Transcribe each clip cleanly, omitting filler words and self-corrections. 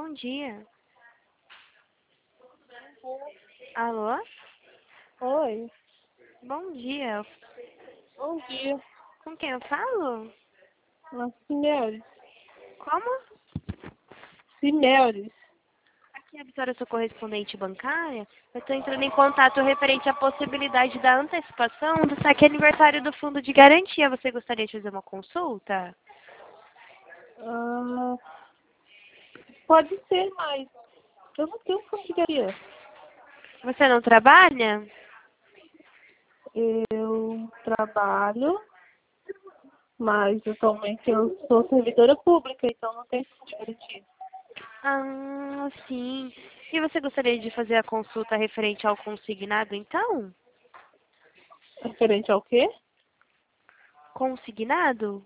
Bom dia. Alô? Oi, Bom dia. bom dia. Com quem eu falo? Cimeures. Como? Cimeures. Aqui é a Vitória, sua correspondente bancária. Eu estou entrando em contato referente à possibilidade da antecipação do saque aniversário do Fundo de Garantia. Você gostaria de fazer uma consulta? Ah, pode ser, mas eu não tenho familiaria. Você não trabalha? Eu trabalho, mas atualmente eu sou servidora pública, então não tenho garantia. Ah, sim. E você gostaria de fazer a consulta referente ao consignado, então? Referente ao quê? Consignado?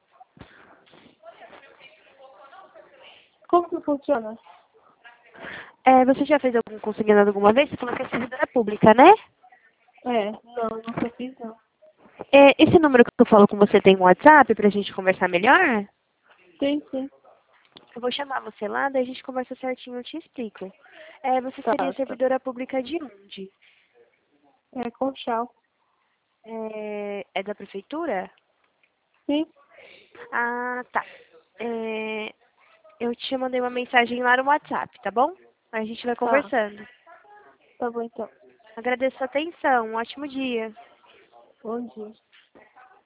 Como que funciona? Você já fez algum consignado alguma vez? Você falou que é servidora pública, né? Não, nunca fiz não. Esse número que eu falo com você tem um WhatsApp pra gente conversar melhor? Sim, sim. Eu vou chamar você lá, daí a gente conversa certinho, eu te explico. Você Tá, seria tá. servidora pública de onde? É Conchal. É da prefeitura? Sim, Ah, tá. É, eu te mandei uma mensagem lá no WhatsApp, tá bom? Aí a gente vai tá. conversando. Tá bom então. Agradeço a atenção, um ótimo dia. Bom dia.